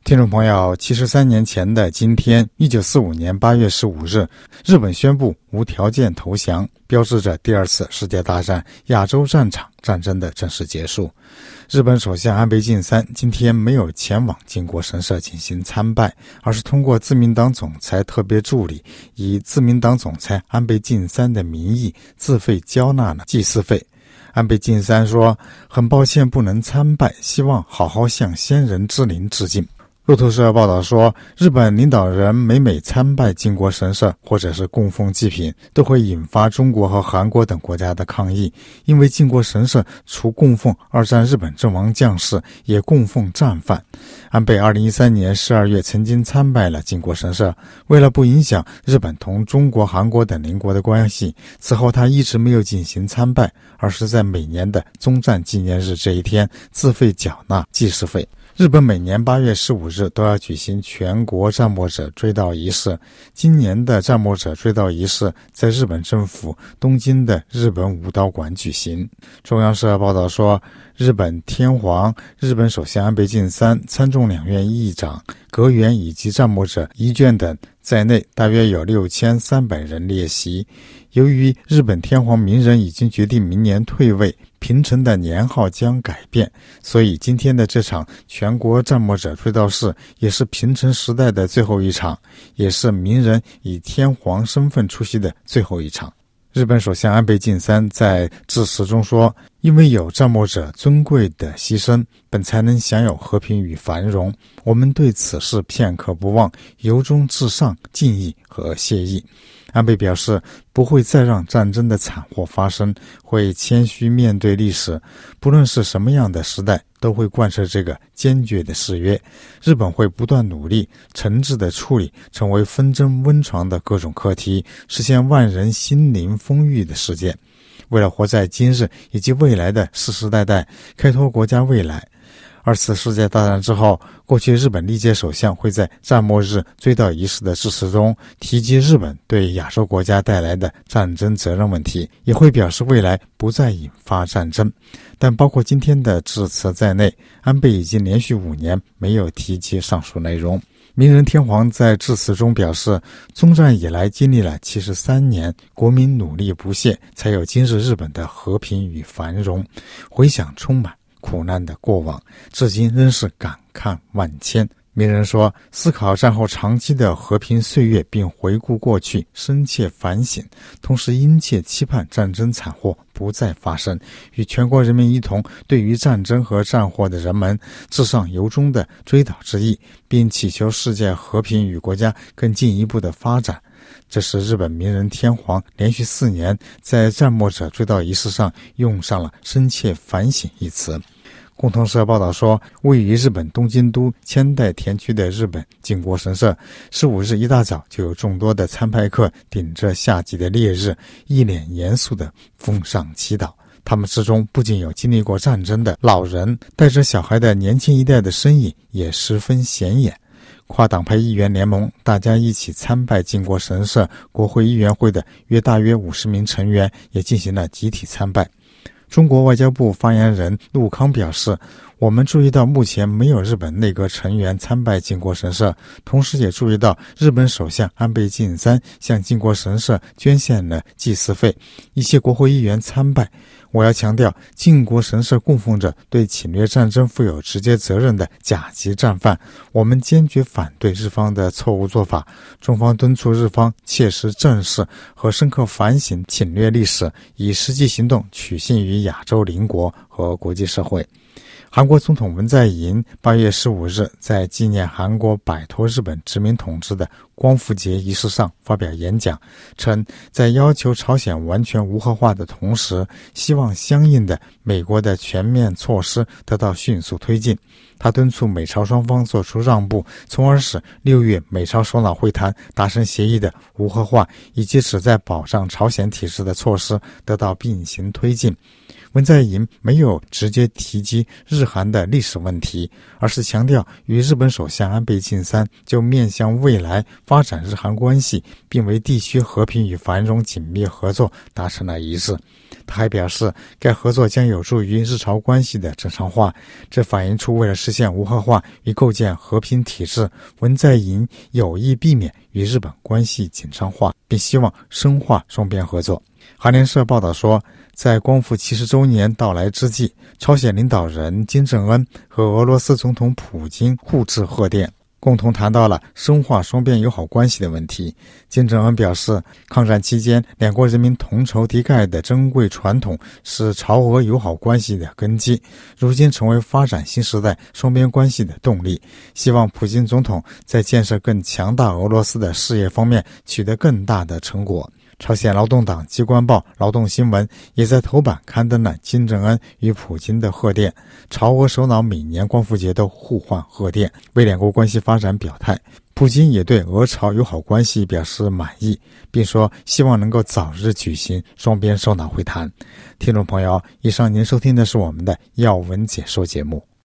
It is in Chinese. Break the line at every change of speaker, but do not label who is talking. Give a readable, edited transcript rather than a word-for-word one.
听众朋友，73年前的今天，1945年8月15日，日本宣布无条件投降，标志着第二次世界大战亚洲战场战争的正式结束。日本首相安倍晋三今天没有前往靖国神社进行参拜，而是通过自民党总裁特别助理以自民党总裁安倍晋三的名义自费交纳了祭祀费。安倍晋三说：“很抱歉不能参拜，希望好好向先人之灵致敬。”路透社报道说，日本领导人每参拜靖国神社或者是供奉祭品，都会引发中国和韩国等国家的抗议，因为靖国神社除供奉二战日本阵亡将士，也供奉战犯。安倍2013年12月曾经参拜了靖国神社，为了不影响日本同中国、韩国等邻国的关系，此后他一直没有进行参拜，而是在每年的终战纪念日这一天自费缴纳祭祀费。日本每年8月15日都要举行全国战没者追悼仪式，今年的战没者追悼仪式在日本政府东京的日本武道馆举行。中央社报道说，日本天皇、日本首相安倍晋三、参众两院议长、阁员以及战没者遗眷等在内，大约有6300人列席。由于日本天皇明仁已经决定明年退位，平成的年号将改变，所以今天的这场全国战没者追悼式也是平成时代的最后一场，也是明仁以天皇身份出席的最后一场。日本首相安倍晋三在致辞中说，因为有战没者尊贵的牺牲，本才能享有和平与繁荣，我们对此事片刻不忘，由衷致上敬意和谢意。安倍表示，不会再让战争的惨祸发生，会谦虚面对历史，不论是什么样的时代，都会贯彻这个坚决的誓约。日本会不断努力，诚挚地处理成为纷争温床的各种课题，实现万人心灵丰裕的世界。为了活在今日以及未来的世世代代，开拓国家未来。二次世界大战之后，过去日本历届首相会在战没日追悼仪式的致辞中提及日本对亚洲国家带来的战争责任问题，也会表示未来不再引发战争。但包括今天的致辞在内，安倍已经连续5年没有提及上述内容。明仁天皇在致辞中表示，中战以来经历了73年，国民努力不懈，才有今日日本的和平与繁荣。回想充满苦难的过往，至今仍是感慨万千。明仁说，思考战后长期的和平岁月，并回顾过去，深切反省，同时殷切期盼战争惨祸不再发生，与全国人民一同对于战争和战祸的人们致上由衷的追悼之意，并祈求世界和平与国家更进一步的发展。这是日本明仁天皇连续4年在战没者追悼仪式上用上了深切反省一词。共同社报道说，位于日本东京都千代田区的日本靖国神社15日一大早就有众多的参拜客顶着夏季的烈日，一脸严肃地奉上祈祷。他们之中不仅有经历过战争的老人，带着小孩的年轻一代的身影也十分显眼。跨党派议员联盟大家一起参拜靖国神社国会议员会的大约50名成员也进行了集体参拜。中国外交部发言人陆康表示，我们注意到目前没有日本内阁成员参拜靖国神社，同时也注意到日本首相安倍晋三向靖国神社捐献了祭祀费，一些国会议员参拜。我要强调，靖国神社供奉着对侵略战争负有直接责任的甲级战犯，我们坚决反对日方的错误做法，中方敦促日方切实正视和深刻反省侵略历史，以实际行动取信于亚洲邻国和国际社会。韩国总统文在寅8月15日在纪念韩国摆脱日本殖民统治的光复节仪式上发表演讲，称在要求朝鲜完全无核化的同时，希望相应的美国的全面措施得到迅速推进。他敦促美朝双方做出让步，从而使6月美朝首脑会谈达成协议的无核化以及旨在保障朝鲜体制的措施得到并行推进。 文在寅没有直接提及日韩的历史问题，而是强调与日本首相安倍晋三就面向未来发展日韩关系，并为地区和平与繁荣紧密合作达成了一致。他还表示，该合作将有助于日朝关系的正常化，这反映出为了实现无核化与构建和平体制，文在寅有意避免与日本关系紧张化，并希望深化双边合作。韩联社报道说，在光复70周年到来之际，朝鲜领导人金正恩和俄罗斯总统普京互致贺电，共同谈到了深化双边友好关系的问题。金正恩表示，抗战期间两国人民同仇敌忾的珍贵传统是朝俄友好关系的根基，如今成为发展新时代双边关系的动力。希望普京总统在建设更强大俄罗斯的事业方面取得更大的成果。朝鲜劳动党机关报《劳动新闻》也在头版刊登了金正恩与普京的贺电，朝俄首脑每年光复节都互换贺电，为两国关系发展表态。普京也对俄朝友好关系表示满意，并说希望能够早日举行双边首脑会谈。听众朋友，以上您收听的是我们的要闻解说节目。